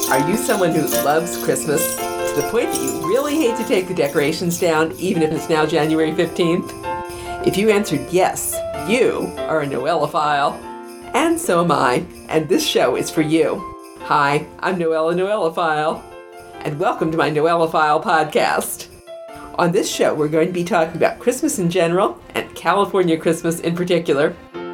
Are you someone who loves Christmas to the point that you really hate to take the decorations down, even if it's now January 15th? If you answered yes, you are a Noelophile. And so am I, and this show is for you. Hi, I'm Noella Noelophile, and welcome to my Noelophile podcast. On this show, we're going to be talking about Christmas in general, and California Christmas in particular.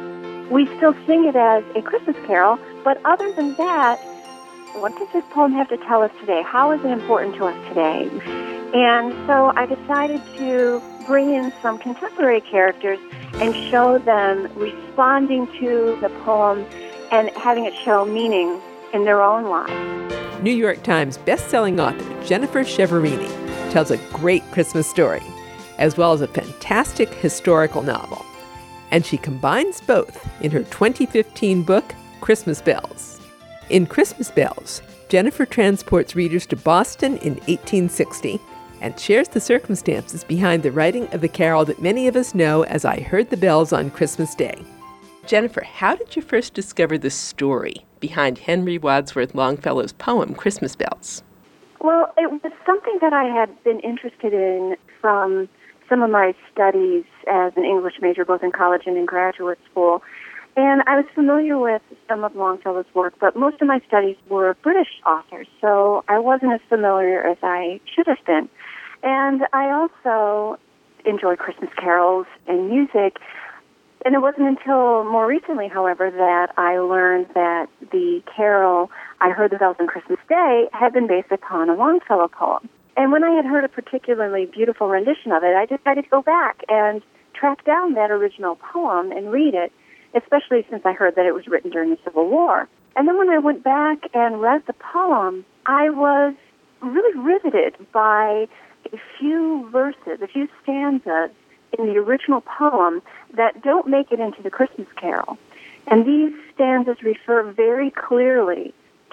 We still sing it as a Christmas carol, but other than that, what does this poem have to tell us today? How is it important to us today? And so I decided to bring in some contemporary characters and show them responding to the poem and having it show meaning in their own lives. New York Times best-selling author Jennifer Chiaverini tells a great Christmas story, as well as a fantastic historical novel. And she combines both in her 2015 book, Christmas Bells. In Christmas Bells, Jennifer transports readers to Boston in 1860 and shares the circumstances behind the writing of the carol that many of us know as I Heard the Bells on Christmas Day. Jennifer, how did you first discover the story behind Henry Wadsworth Longfellow's poem, Christmas Bells? Well, it was something that I had been interested in from some of my studies as an English major, both in college and in graduate school. And I was familiar with some of Longfellow's work, but most of my studies were British authors, so I wasn't as familiar as I should have been. And I also enjoy Christmas carols and music. And it wasn't until more recently, however, that I learned that the carol, I Heard the Bells on Christmas Day, had been based upon a Longfellow poem. And when I had heard a particularly beautiful rendition of it, I decided to go back and track down that original poem and read it, especially since I heard that it was written during the Civil War. And then when I went back and read the poem, I was really riveted by a few verses, a few stanzas in the original poem that don't make it into the Christmas carol. And these stanzas refer very clearly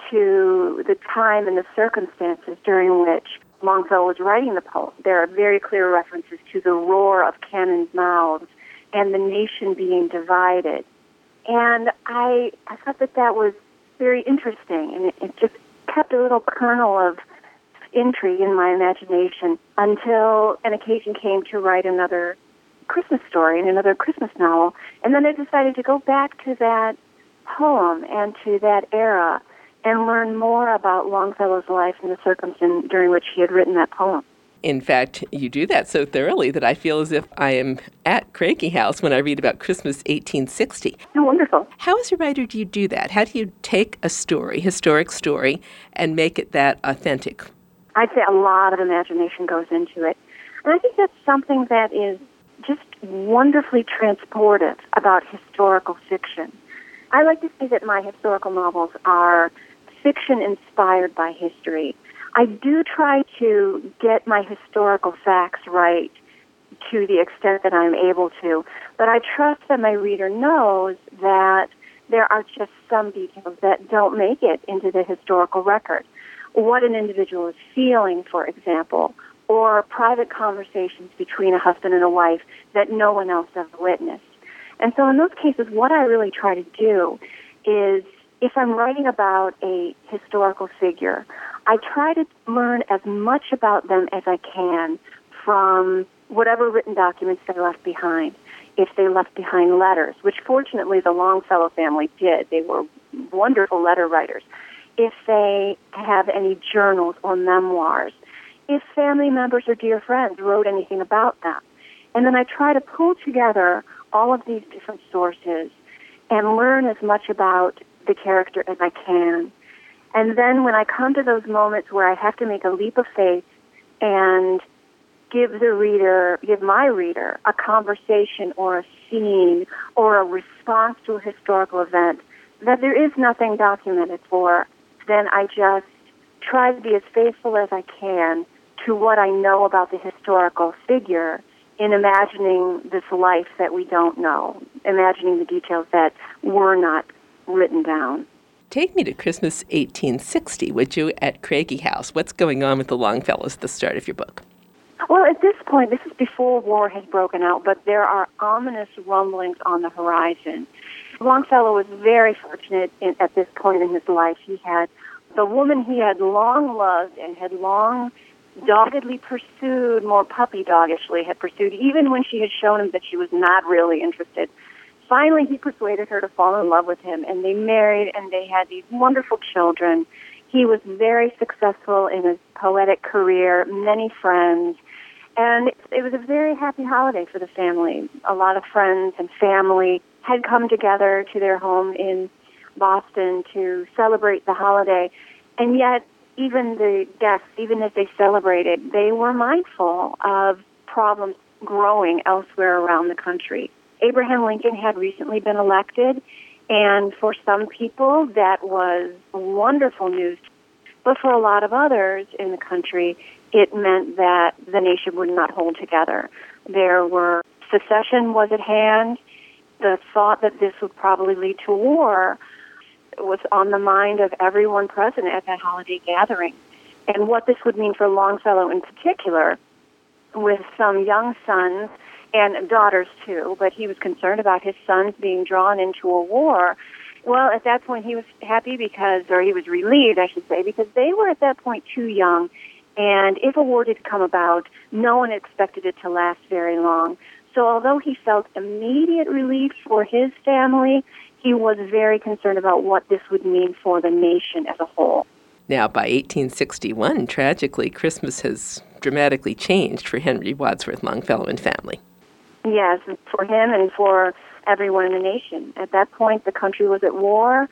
to the time and the circumstances during which Longfellow was writing the poem. There are very clear references to the roar of cannon's mouths and the nation being divided. And I thought that was very interesting, and it just kept a little kernel of intrigue in my imagination until an occasion came to write another Christmas story and another Christmas novel. And then I decided to go back to that poem and to that era and learn more about Longfellow's life and the circumstance during which he had written that poem. In fact, you do that so thoroughly that I feel as if I am at Craigie House when I read about Christmas 1860. Oh, wonderful. How as a writer do you do that? How do you take a story, historic story, and make it that authentic? I'd say a lot of imagination goes into it. And I think that's something that is just wonderfully transportive about historical fiction. I like to say that my historical novels are fiction inspired by history. I do try to get my historical facts right to the extent that I'm able to, but I trust that my reader knows that there are just some details that don't make it into the historical record. What an individual is feeling, for example, or private conversations between a husband and a wife that no one else has witnessed. And so in those cases, what I really try to do is, if I'm writing about a historical figure, I try to learn as much about them as I can from whatever written documents they left behind. If they left behind letters, which fortunately the Longfellow family did. They were wonderful letter writers. If they have any journals or memoirs. If family members or dear friends wrote anything about them. And then I try to pull together all of these different sources and learn as much about the character as I can. And then when I come to those moments where I have to make a leap of faith and give my reader a conversation or a scene or a response to a historical event that there is nothing documented for, then I just try to be as faithful as I can to what I know about the historical figure in imagining this life that we don't know, imagining the details that were not written down. Take me to Christmas 1860, would you, at Craigie House? What's going on with the Longfellows at the start of your book? Well, at this point, this is before war has broken out, but there are ominous rumblings on the horizon. Longfellow was very fortunate at this point in his life. He had the woman he had long loved and had long doggedly pursued, more puppy-doggishly had pursued, even when she had shown him that she was not really interested. Finally, he persuaded her to fall in love with him, and they married, and they had these wonderful children. He was very successful in his poetic career, many friends, and it was a very happy holiday for the family. A lot of friends and family had come together to their home in Boston to celebrate the holiday, and yet even the guests, even as they celebrated, they were mindful of problems growing elsewhere around the country. Abraham Lincoln had recently been elected, and for some people that was wonderful news. But for a lot of others in the country, it meant that the nation would not hold together. Secession was at hand. The thought that this would probably lead to war was on the mind of everyone present at that holiday gathering. And what this would mean for Longfellow in particular, with some young sons and daughters too, but he was concerned about his sons being drawn into a war. Well, at that point he was happy he was relieved, I should say, because they were at that point too young. And if a war did come about, no one expected it to last very long. So although he felt immediate relief for his family, he was very concerned about what this would mean for the nation as a whole. Now, by 1861, tragically, Christmas has dramatically changed for Henry Wadsworth Longfellow and family. Yes, for him and for everyone in the nation. At that point, the country was at war,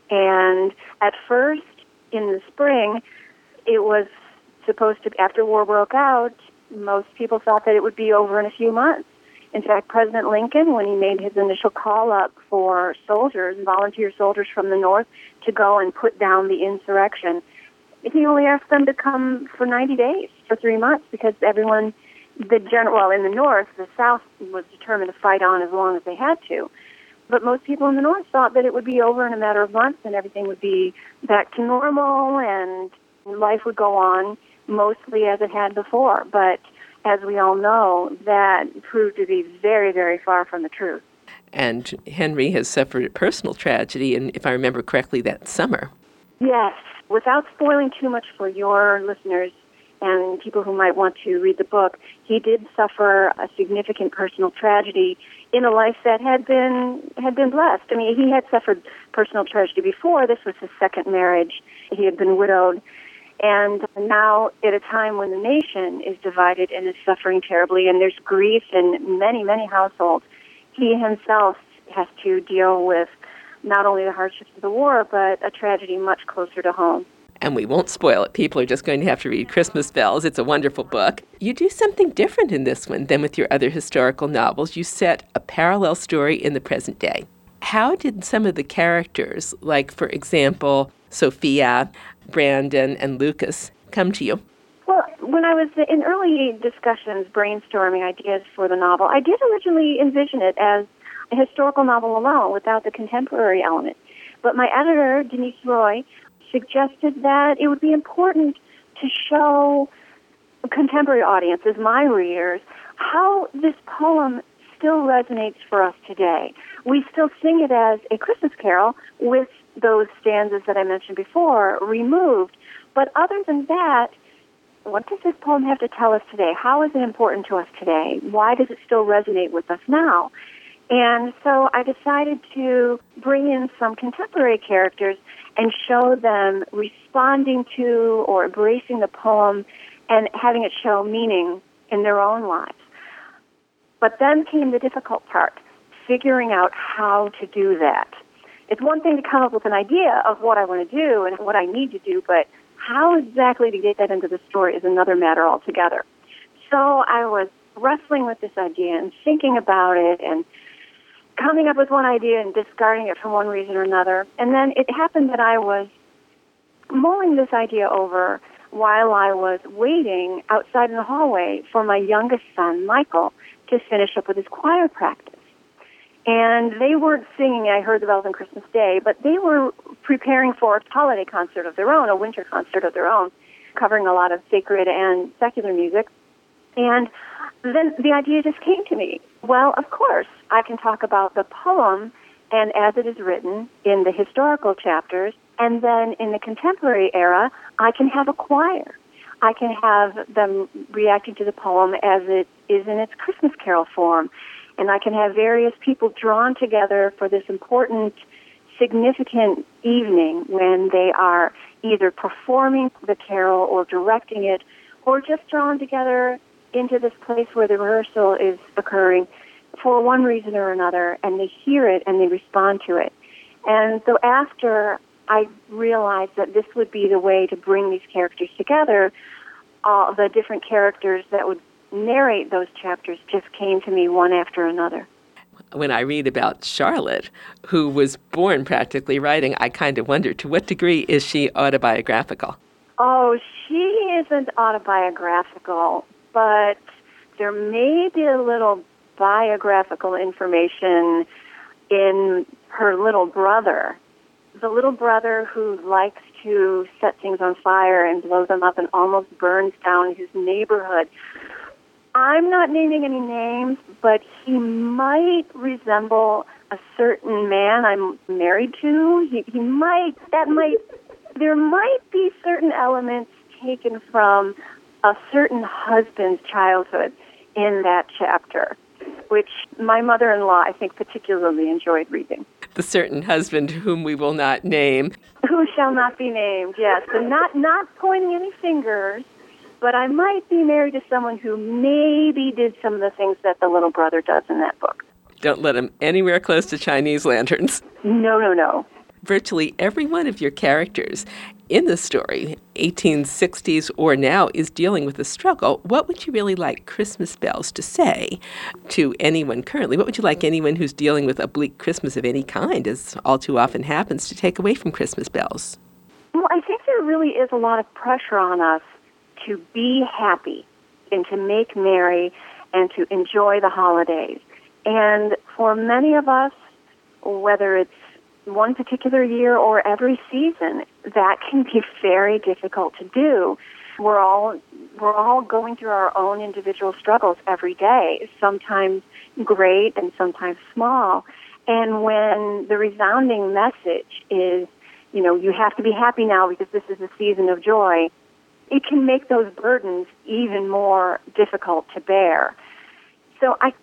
and at first, in the spring, it was supposed to, after war broke out, most people thought that it would be over in a few months. In fact, President Lincoln, when he made his initial call up for soldiers, volunteer soldiers from the North, to go and put down the insurrection, he only asked them to come for 90 days, for 3 months, because everyone, in the North, the South was determined to fight on as long as they had to. But most people in the North thought that it would be over in a matter of months and everything would be back to normal and life would go on mostly as it had before. But as we all know, that proved to be very, very far from the truth. And Henry has suffered a personal tragedy, and if I remember correctly, that summer. Yes. Without spoiling too much for your listeners and people who might want to read the book, he did suffer a significant personal tragedy in a life that had been blessed. I mean, he had suffered personal tragedy before. This was his second marriage. He had been widowed. And now, at a time when the nation is divided and is suffering terribly, and there's grief in many, many households, he himself has to deal with not only the hardships of the war, but a tragedy much closer to home. And we won't spoil it. People are just going to have to read Christmas Bells. It's a wonderful book. You do something different in this one than with your other historical novels. You set a parallel story in the present day. How did some of the characters, like, for example, Sophia, Brandon, and Lucas, come to you? Well, when I was in early discussions, brainstorming ideas for the novel, I did originally envision it as a historical novel alone, without the contemporary element. But my editor, Denise Roy, suggested that it would be important to show contemporary audiences, my readers, how this poem still resonates for us today. We still sing it as a Christmas carol with those stanzas that I mentioned before removed. But other than that, what does this poem have to tell us today? How is it important to us today? Why does it still resonate with us now? And so I decided to bring in some contemporary characters and show them responding to or embracing the poem and having it show meaning in their own lives. But then came the difficult part, figuring out how to do that. It's one thing to come up with an idea of what I want to do and what I need to do, but how exactly to get that into the story is another matter altogether. So I was wrestling with this idea and thinking about it and coming up with one idea and discarding it for one reason or another. And then it happened that I was mulling this idea over while I was waiting outside in the hallway for my youngest son, Michael, to finish up with his choir practice. And they weren't singing I Heard the Bells on Christmas Day, but they were preparing for a holiday concert of their own, a winter concert of their own, covering a lot of sacred and secular music. And then the idea just came to me. Well, of course, I can talk about the poem and as it is written in the historical chapters, And then in the contemporary era, I can have a choir. I can have them reacting to the poem as it is in its Christmas carol form. And I can have various people drawn together for this important, significant evening when they are either performing the carol or directing it, or just drawn together into this place where the rehearsal is occurring for one reason or another, and they hear it and they respond to it. And so after I realized that this would be the way to bring these characters together, all the different characters that would narrate those chapters just came to me one after another. When I read about Charlotte, who was born practically writing, I kind of wonder, to what degree is she autobiographical? Oh, she isn't autobiographical, but there may be a little biographical information in her little brother. The little brother who likes to set things on fire and blow them up and almost burns down his neighborhood. I'm not naming any names, but he might resemble a certain man I'm married to. There might be certain elements taken from a certain husband's childhood in that chapter, which my mother-in-law, I think, particularly enjoyed reading. The certain husband whom we will not name. Who shall not be named, yes. So not pointing any fingers, but I might be married to someone who maybe did some of the things that the little brother does in that book. Don't let him anywhere close to Chinese lanterns. No. Virtually every one of your characters in the story, 1860s or now, is dealing with a struggle. What would you really like Christmas Bells to say to anyone currently? What would you like anyone who's dealing with a bleak Christmas of any kind, as all too often happens, to take away from Christmas Bells? Well, I think there really is a lot of pressure on us to be happy and to make merry and to enjoy the holidays. And for many of us, whether it's one particular year or every season, that can be very difficult to do. We're all going through our own individual struggles every day, sometimes great and sometimes small. And when the resounding message is, you have to be happy now because this is a season of joy, it can make those burdens even more difficult to bear. So I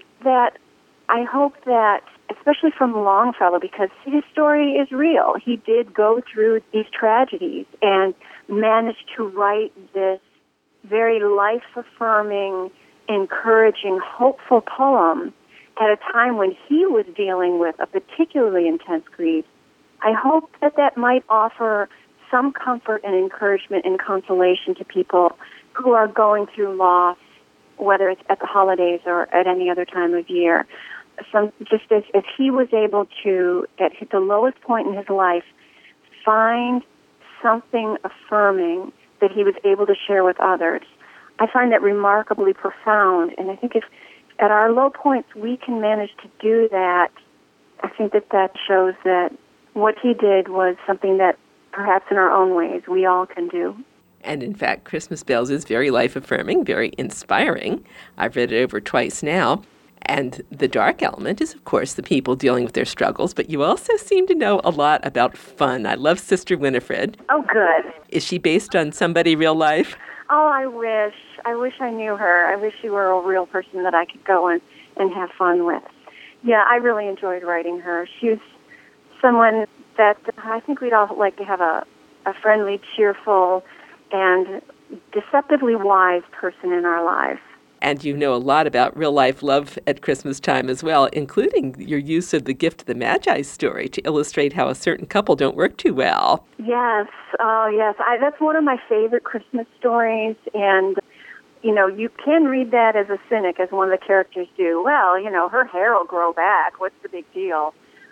hope that, especially from Longfellow, because his story is real. He did go through these tragedies and managed to write this very life-affirming, encouraging, hopeful poem at a time when he was dealing with a particularly intense grief. I hope that might offer some comfort and encouragement and consolation to people who are going through loss, whether it's at the holidays or at any other time of year. Just as he was able to, at the lowest point in his life, find something affirming that he was able to share with others. I find that remarkably profound, and I think if at our low points we can manage to do that, I think that shows that what he did was something that perhaps in our own ways we all can do. And in fact, Christmas Bells is very life-affirming, very inspiring. I've read it over twice now. And the dark element is, of course, the people dealing with their struggles, but you also seem to know a lot about fun. I love Sister Winifred. Oh, good. Is she based on somebody real life? Oh, I wish. I wish I knew her. I wish she were a real person that I could go and have fun with. Yeah, I really enjoyed writing her. She was someone that I think we'd all like to have a friendly, cheerful, and deceptively wise person in our lives. And you know a lot about real-life love at Christmas time as well, including your use of the Gift of the Magi story to illustrate how a certain couple don't work too well. Yes, yes. That's one of my favorite Christmas stories, and, you can read that as a cynic, as one of the characters do. Well, her hair will grow back. What's the big deal?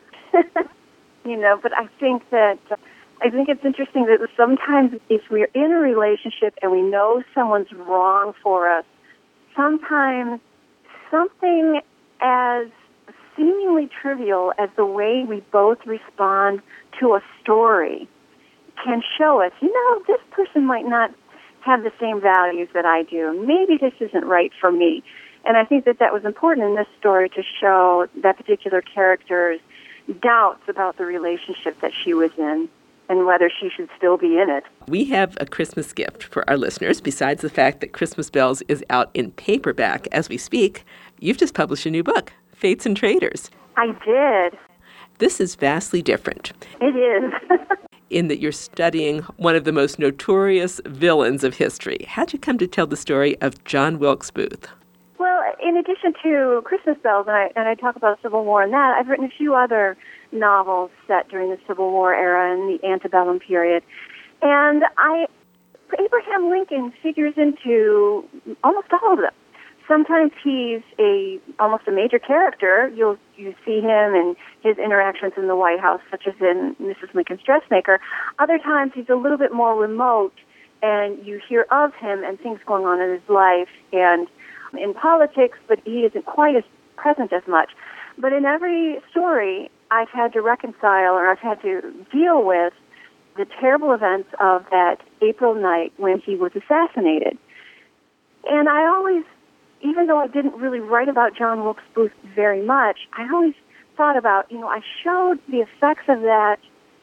But I think it's interesting that sometimes if we're in a relationship and we know someone's wrong for us, sometimes something as seemingly trivial as the way we both respond to a story can show us, this person might not have the same values that I do. Maybe this isn't right for me. And I think that was important in this story to show that particular character's doubts about the relationship that she was in. and whether she should still be in it. We have a Christmas gift for our listeners. Besides the fact that Christmas Bells is out in paperback as we speak, you've just published a new book, Fates and Traitors. I did. This is vastly different. It is. In that you're studying one of the most notorious villains of history. How'd you come to tell the story of John Wilkes Booth? Well, in addition to Christmas Bells, and I talk about Civil War and that, I've written a few other novels set during the Civil War era and the antebellum period. And Abraham Lincoln figures into almost all of them. Sometimes he's almost a major character. You see him in his interactions in the White House, such as in Mrs. Lincoln's Dressmaker. Other times he's a little bit more remote, and you hear of him and things going on in his life and in politics, but he isn't quite as present as much. But in every story, I've had to reconcile, or I've had to deal with the terrible events of that April night when he was assassinated. And I always, even though I didn't really write about John Wilkes Booth very much, I always thought about, I showed the effects of that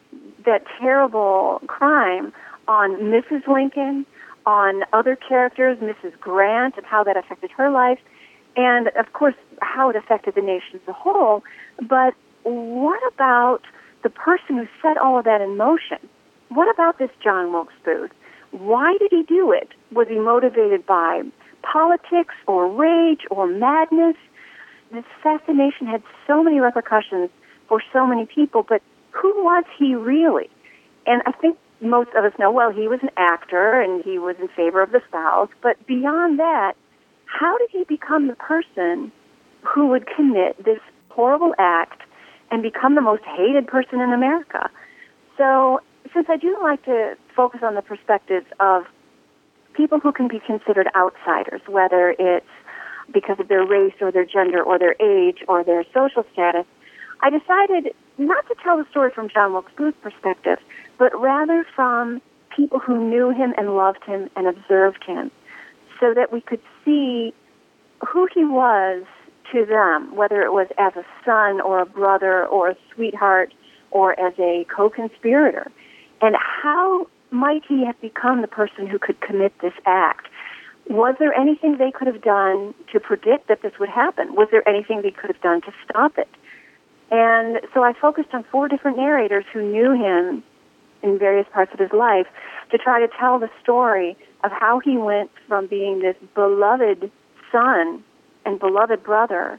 terrible crime on Mrs. Lincoln, on other characters, Mrs. Grant, and how that affected her life, and, of course, how it affected the nation as a whole. But what about the person who set all of that in motion? What about this John Wilkes Booth? Why did he do it? Was he motivated by politics or rage or madness? This assassination had so many repercussions for so many people, but who was he really? And I think most of us know, well, he was an actor and he was in favor of the South, but beyond that, how did he become the person who would commit this horrible act and become the most hated person in America? So, since I do like to focus on the perspectives of people who can be considered outsiders, whether it's because of their race or their gender or their age or their social status, I decided not to tell the story from John Wilkes Booth's perspective, but rather from people who knew him and loved him and observed him, so that we could see who he was to them, whether it was as a son or a brother or a sweetheart or as a co-conspirator, and how might he have become the person who could commit this act? Was there anything they could have done to predict that this would happen? Was there anything they could have done to stop it? And so I focused on 4 different narrators who knew him in various parts of his life to try to tell the story of how he went from being this beloved son and beloved brother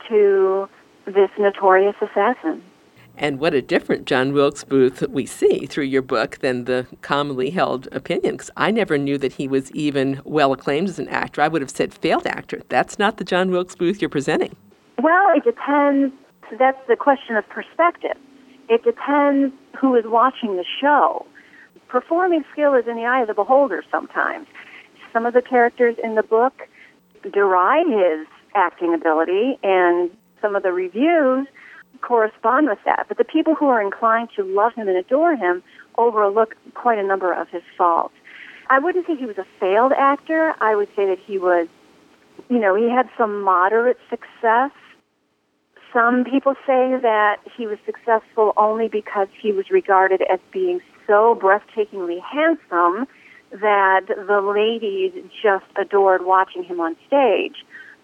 to this notorious assassin. And what a different John Wilkes Booth we see through your book than the commonly held opinion, because I never knew that he was even well acclaimed as an actor. I would have said failed actor. That's not the John Wilkes Booth you're presenting. Well, it depends. That's the question of perspective. It depends who is watching the show. Performing skill is in the eye of the beholder sometimes. Some of the characters in the book deride his acting ability, and some of the reviews correspond with that. But the people who are inclined to love him and adore him overlook quite a number of his faults. I wouldn't say he was a failed actor. I would say that he was, he had some moderate success. Some people say that he was successful only because he was regarded as being so breathtakingly handsome that the ladies just adored watching him on stage.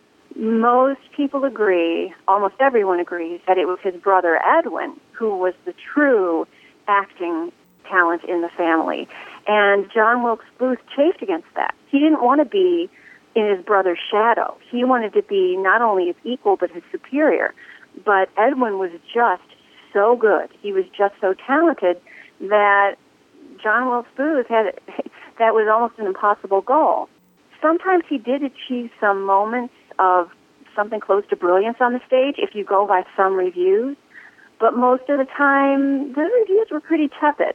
Most people agree, almost everyone agrees, that it was his brother Edwin who was the true acting talent in the family. And John Wilkes Booth chafed against that. He didn't want to be in his brother's shadow. He wanted to be not only his equal but his superior. But Edwin was just so good. He was just so talented that John Wilkes Booth that was almost an impossible goal. Sometimes he did achieve some moments of something close to brilliance on the stage, if you go by some reviews. But most of the time, the reviews were pretty tepid.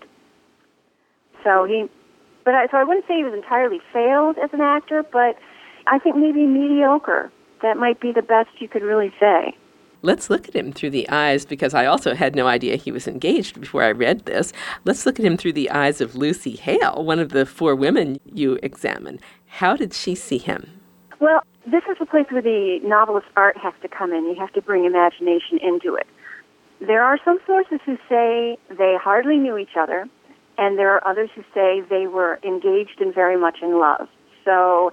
So I wouldn't say he was entirely failed as an actor, but I think maybe mediocre. That might be the best you could really say. Let's look at him through the eyes, because I also had no idea he was engaged before I read this. Let's look at him through the eyes of Lucy Hale, one of the 4 women you examine. How did she see him? Well, this is a place where the novelist's art has to come in. You have to bring imagination into it. There are some sources who say they hardly knew each other, and there are others who say they were engaged and very much in love. So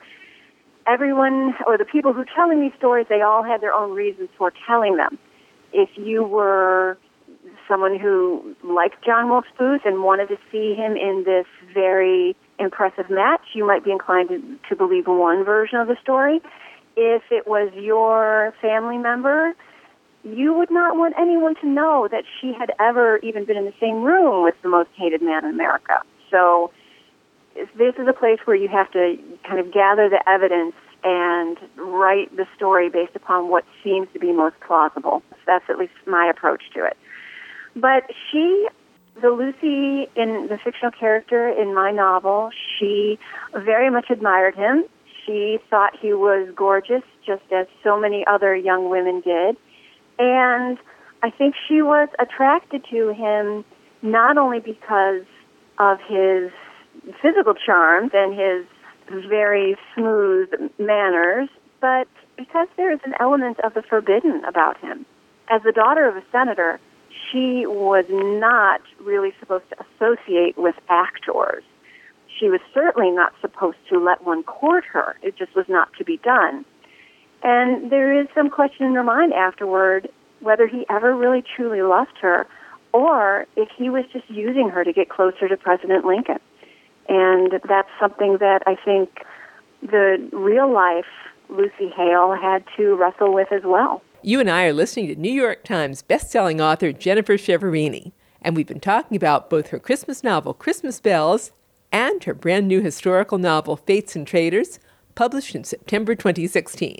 everyone, or the people who are telling these stories, they all had their own reasons for telling them. If you were someone who liked John Wilkes Booth and wanted to see him in this very impressive match, you might be inclined to believe one version of the story. If it was your family member, you would not want anyone to know that she had ever even been in the same room with the most hated man in America. So this is a place where you have to kind of gather the evidence and write the story based upon what seems to be most plausible. That's at least my approach to it. But the Lucy, in the fictional character in my novel, she very much admired him. She thought he was gorgeous, just as so many other young women did. And I think she was attracted to him not only because of his physical charms and his very smooth manners, but because there is an element of the forbidden about him. As the daughter of a senator, she was not really supposed to associate with actors. She was certainly not supposed to let one court her. It just was not to be done. And there is some question in her mind afterward whether he ever really truly loved her or if he was just using her to get closer to President Lincoln. And that's something that I think the real-life Lucy Hale had to wrestle with as well. You and I are listening to New York Times bestselling author Jennifer Chiaverini, and we've been talking about both her Christmas novel, Christmas Bells, and her brand new historical novel, Fates and Traitors, published in September 2016.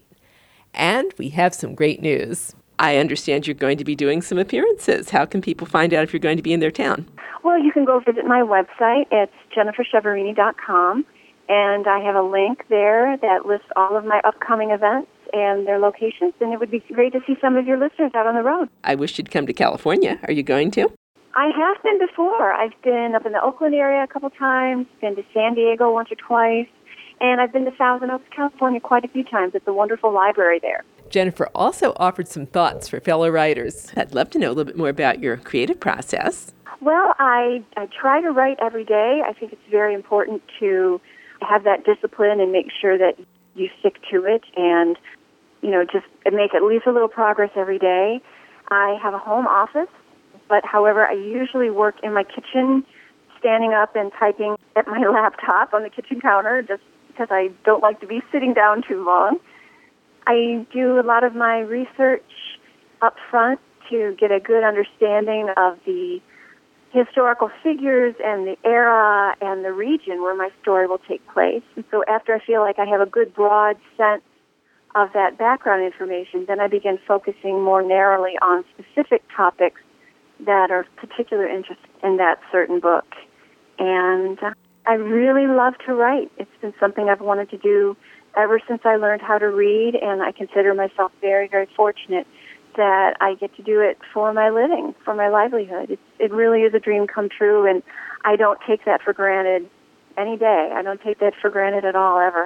And we have some great news. I understand you're going to be doing some appearances. How can people find out if you're going to be in their town? Well, you can go visit my website. It's jenniferchiaverini.com, and I have a link there that lists all of my upcoming events and their locations, and it would be great to see some of your listeners out on the road. I wish you'd come to California. Are you going to? I have been before. I've been up in the Oakland area a couple times, been to San Diego once or twice, and I've been to Thousand Oaks, California quite a few times. It's a wonderful library there. Jennifer also offered some thoughts for fellow writers. I'd love to know a little bit more about your creative process. Well, I try to write every day. I think it's very important to have that discipline and make sure that you stick to it and, just make at least a little progress every day. I have a home office, but however, I usually work in my kitchen, standing up and typing at my laptop on the kitchen counter just because I don't like to be sitting down too long. I do a lot of my research up front to get a good understanding of the historical figures and the era and the region where my story will take place. And so after I feel like I have a good broad sense of that background information, then I begin focusing more narrowly on specific topics that are of particular interest in that certain book. And I really love to write. It's been something I've wanted to do ever since I learned how to read, and I consider myself very, very fortunate that I get to do it for my living, for my livelihood. It really is a dream come true, and I don't take that for granted any day. I don't take that for granted at all, ever.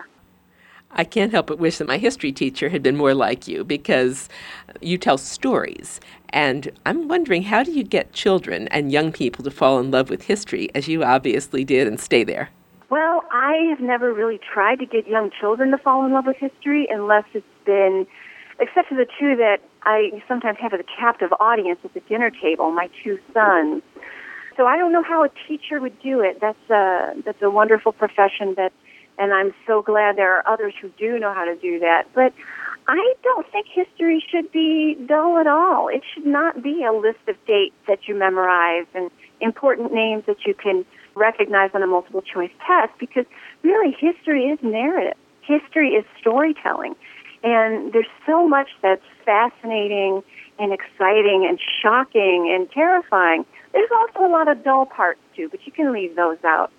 I can't help but wish that my history teacher had been more like you because you tell stories. And I'm wondering, how do you get children and young people to fall in love with history, as you obviously did, and stay there? Well, I have never really tried to get young children to fall in love with history unless it's been, except for the two that I sometimes have as a captive audience at the dinner table, my two sons. So I don't know how a teacher would do it. That's a wonderful profession, and I'm so glad there are others who do know how to do that. But I don't think history should be dull at all. It should not be a list of dates that you memorize and important names that you can recognize on a multiple choice test, because really history is narrative. History is storytelling. And there's so much that's fascinating and exciting and shocking and terrifying. There's also a lot of dull parts too, but you can leave those out.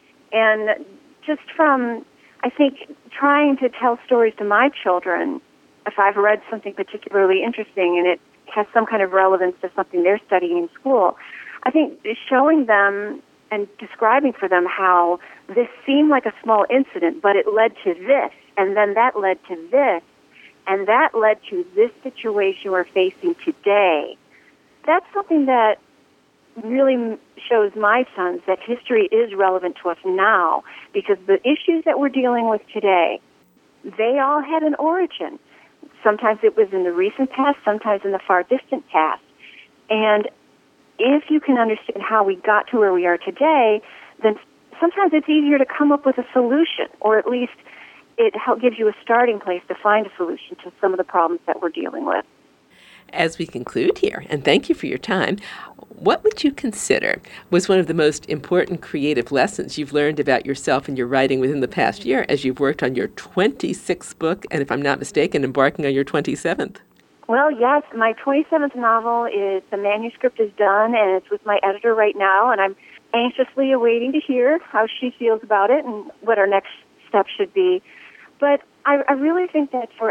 And just from, I think, trying to tell stories to my children, if I've read something particularly interesting and it has some kind of relevance to something they're studying in school, I think showing them and describing for them how this seemed like a small incident, but it led to this, and then that led to this, and that led to this situation we're facing today. That's something that really shows my sons that history is relevant to us now, because the issues that we're dealing with today, they all had an origin. Sometimes it was in the recent past, sometimes in the far distant past. And if you can understand how we got to where we are today, then sometimes it's easier to come up with a solution, or at least it gives you a starting place to find a solution to some of the problems that we're dealing with. As we conclude here, and thank you for your time, what would you consider was one of the most important creative lessons you've learned about yourself and your writing within the past year as you've worked on your 26th book, and if I'm not mistaken, embarking on your 27th? Well, yes, my 27th novel the manuscript is done, and it's with my editor right now, and I'm anxiously awaiting to hear how she feels about it and what our next step should be. But I really think that for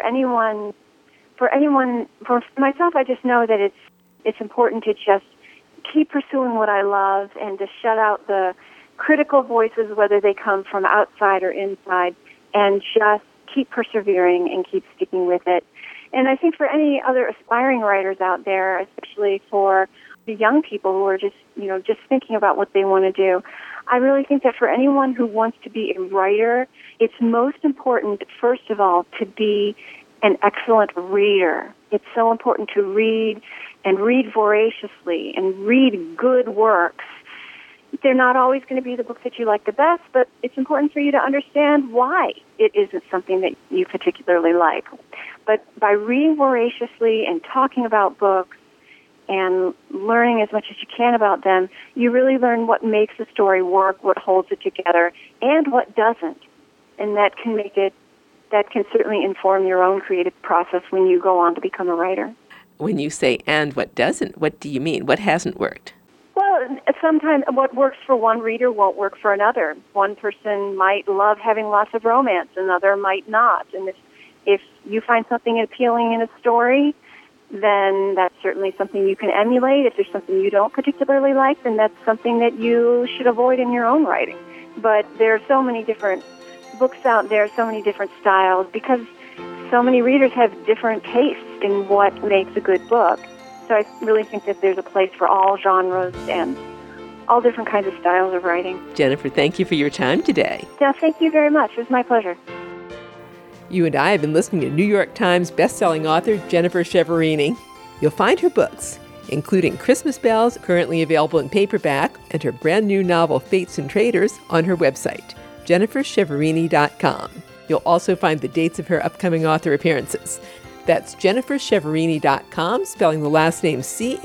myself, I just know that it's important to just keep pursuing what I love and to shut out the critical voices, whether they come from outside or inside, and just keep persevering and keep sticking with it. And I think for any other aspiring writers out there, especially for the young people who are just thinking about what they want to do, I really think that for anyone who wants to be a writer, it's most important, first of all, to be an excellent reader. It's so important to read and read voraciously and read good works. They're not always going to be the books that you like the best, but it's important for you to understand why it isn't something that you particularly like. But by reading voraciously and talking about books and learning as much as you can about them, you really learn what makes the story work, what holds it together, and what doesn't. And that can certainly inform your own creative process when you go on to become a writer. When you say "and what doesn't," what do you mean? What hasn't worked? Well, sometimes what works for one reader won't work for another. One person might love having lots of romance, another might not. And if you find something appealing in a story, then that's certainly something you can emulate. If there's something you don't particularly like, then that's something that you should avoid in your own writing. But there are so many different books out there, so many different styles, because so many readers have different tastes in what makes a good book. So I really think that there's a place for all genres and all different kinds of styles of writing. Jennifer, thank you for your time today. Yeah, thank you very much. It was my pleasure. You and I have been listening to New York Times bestselling author Jennifer Chiaverini. You'll find her books, including Christmas Bells, currently available in paperback, and her brand new novel Fates and Traders on her website, jenniferchiaverini.com. You'll also find the dates of her upcoming author appearances. That's jenniferchiaverini.com, spelling the last name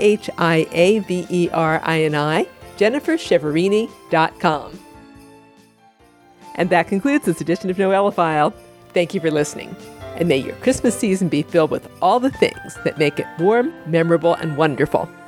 Chiaverini, jenniferchiaverini.com. And that concludes this edition of Noelophile. Thank you for listening. And may your Christmas season be filled with all the things that make it warm, memorable, and wonderful.